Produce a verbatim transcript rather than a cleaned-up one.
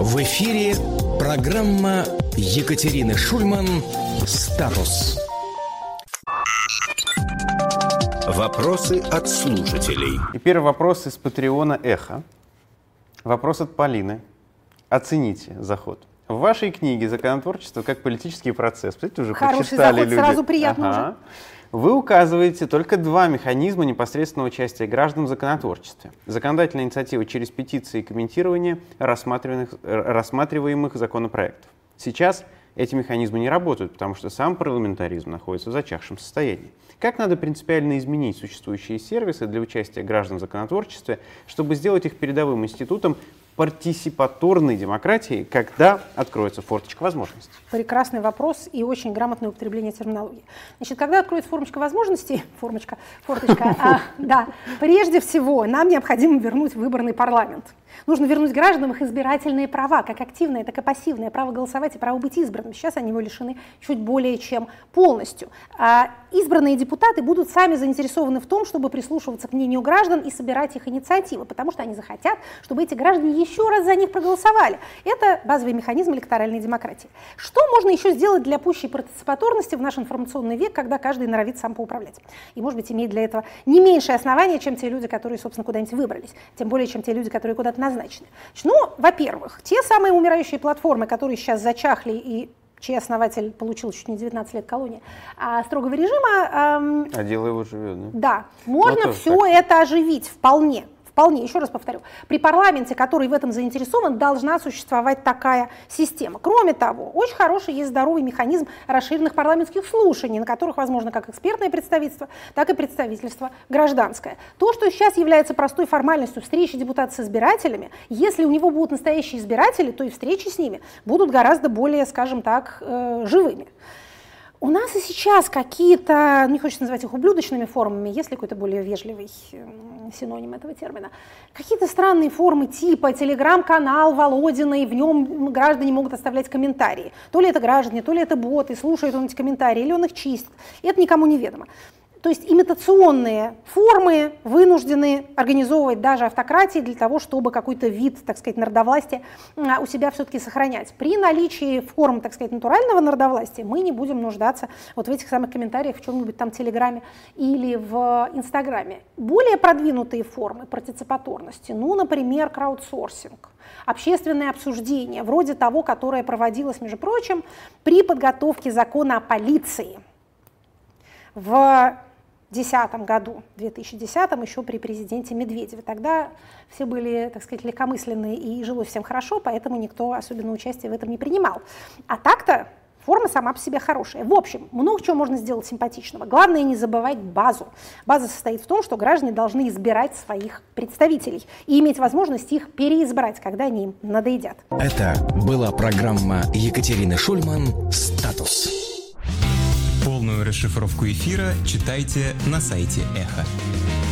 В эфире программа Екатерины Шульман «Статус». Вопросы от слушателей. И первый вопрос из Патреона «Эхо». Вопрос от Полины. Оцените заход. В вашей книге «Законотворчество как политический процесс», кстати, уже Хороший прочитали заход, люди. сразу приятно ага. уже. Вы указываете только два механизма непосредственного участия граждан в законотворчестве. Законодательная инициатива через петиции и комментирование рассматриваемых, рассматриваемых законопроектов. Сейчас эти механизмы не работают, потому что сам парламентаризм находится в зачахшем состоянии. Как надо принципиально изменить существующие сервисы для участия граждан в законотворчестве, чтобы сделать их передовым институтом партисипаторной демократии, когда откроется форточка возможностей? Прекрасный вопрос и очень грамотное употребление терминологии. Значит, когда откроется формочка возможностей, формочка, форточка, а, да, прежде всего нам необходимо вернуть выборный парламент. Нужно вернуть гражданам их избирательные права, как активное, так и пассивное, право голосовать и право быть избранным. Сейчас они его лишены чуть более чем полностью. А избранные депутаты будут сами заинтересованы в том, чтобы прислушиваться к мнению граждан и собирать их инициативы, потому что они захотят, чтобы эти граждане еще раз за них проголосовали. Это базовый механизм электоральной демократии. Что можно еще сделать для пущей партиципаторности в наш информационный век, когда каждый норовит сам поуправлять? И, может быть, имеет для этого не меньшее основание, чем те люди, которые, собственно, куда-нибудь выбрались, тем более, чем те люди, которые куда-то назначены. Ну, во-первых, те самые умирающие платформы, которые сейчас зачахли и чей основатель получил чуть не девятнадцать лет колонии, а, строгого режима. Эм, а дело его живет, да? Да, можно ну, все так. это оживить вполне. Вполне, еще раз повторю, при парламенте, который в этом заинтересован, должна существовать такая система. Кроме того, очень хороший есть здоровый механизм расширенных парламентских слушаний, на которых возможно как экспертное представительство, так и представительство гражданское. То, что сейчас является простой формальностью встречи депутата с избирателями, если у него будут настоящие избиратели, то и встречи с ними будут гораздо более, скажем так, э, живыми. У нас и сейчас какие-то, не хочется называть их ублюдочными формами, есть ли какой-то более вежливый синоним этого термина, какие-то странные формы типа телеграм-канал Володиной, в нем граждане могут оставлять комментарии. То ли это граждане, то ли это боты, слушают он эти комментарии, или он их чистит. Это никому не ведомо. То есть имитационные формы вынуждены организовывать даже автократии для того, чтобы какой-то вид, так сказать, народовластия у себя все-таки сохранять. При наличии форм, так сказать, натурального народовластия мы не будем нуждаться вот в этих самых комментариях в чем-нибудь там Телеграме или в Инстаграме. Более продвинутые формы партиципаторности, ну, например, краудсорсинг, общественное обсуждение, вроде того, которое проводилось, между прочим, при подготовке закона о полиции в две тысячи десятом году, в две тысячи десятом, еще при президенте Медведеве. Тогда все были, так сказать, легкомысленные и жилось всем хорошо, поэтому никто особенно участия в этом не принимал. А так-то форма сама по себе хорошая. В общем, много чего можно сделать симпатичного. Главное не забывать базу. База состоит в том, что граждане должны избирать своих представителей и иметь возможность их переизбрать, когда они им надоедят. Это была программа Екатерины Шульман «Статус». Полную расшифровку эфира читайте на сайте Эхо.